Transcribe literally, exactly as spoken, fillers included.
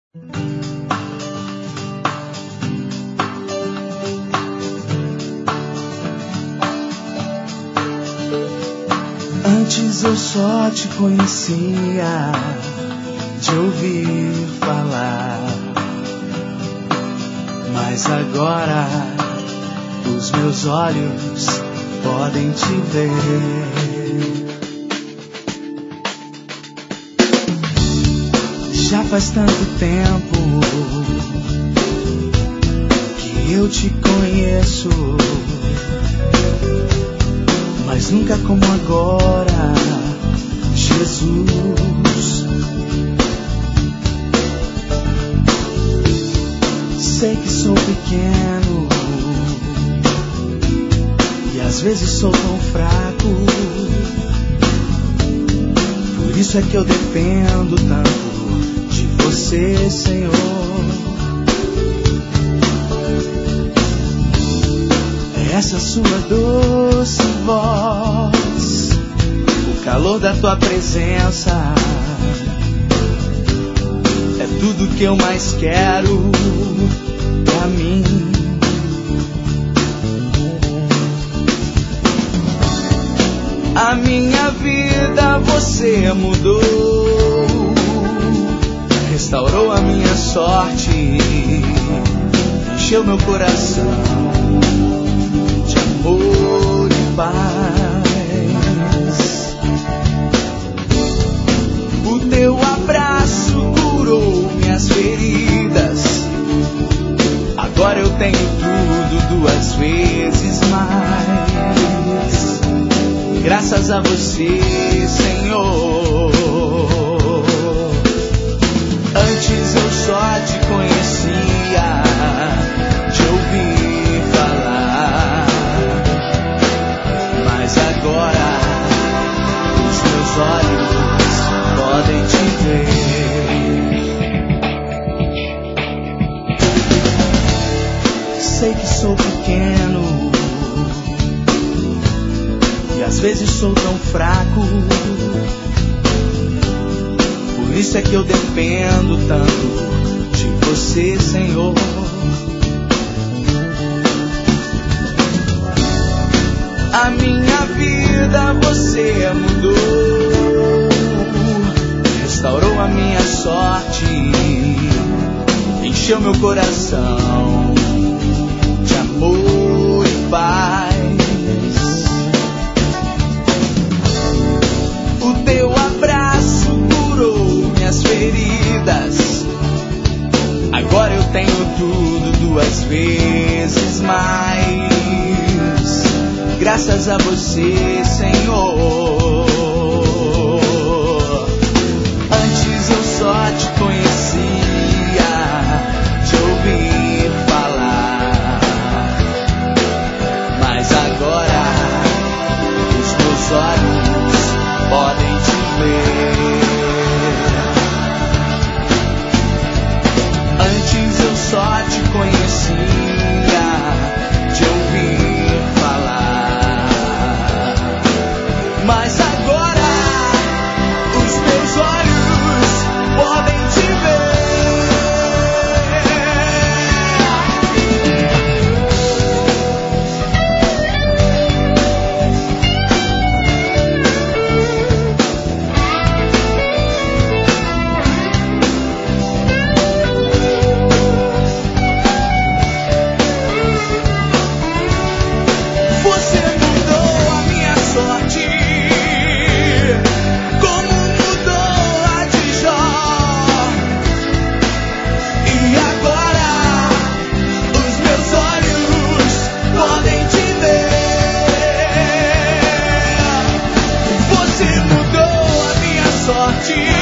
Antes eu só te conhecia de ouvir falar, mas agora os meus olhos podem te ver. Já faz tanto tempo que eu te conheço, mas nunca como agora, Jesus. Sei que sou pequeno e às vezes sou tão fraco, por isso é que eu dependo tanto de você, Senhor. Essa sua doce voz, o calor da tua presença, é tudo que eu mais quero pra mim. A minha vida você mudou, restaurou a minha sorte, encheu meu coração amor e paz. O teu abraço curou minhas feridas, agora eu tenho tudo duas vezes mais, graças a você, Senhor. Antes eu só te conhecia de ouvir falar, agora os meus olhos podem te ver. Sei que sou pequeno e às vezes sou tão fraco, por isso é que eu dependo tanto de você, Senhor. A minha vida você mudou, restaurou a minha sorte, encheu meu coração de amor e paz. O teu abraço curou minhas feridas, agora eu tenho tudo duas vezes mais, graças a você, Senhor. Antes eu só te conhecia de ouvir falar, mas agora os meus olhos podem te ver. Antes eu só te conhecia de ouvir falar, mas agora os meus olhos podem te ver. Você mudou a minha sorte, como mudou a de Jó. E agora os meus olhos podem te ver. Você mudou a minha sorte,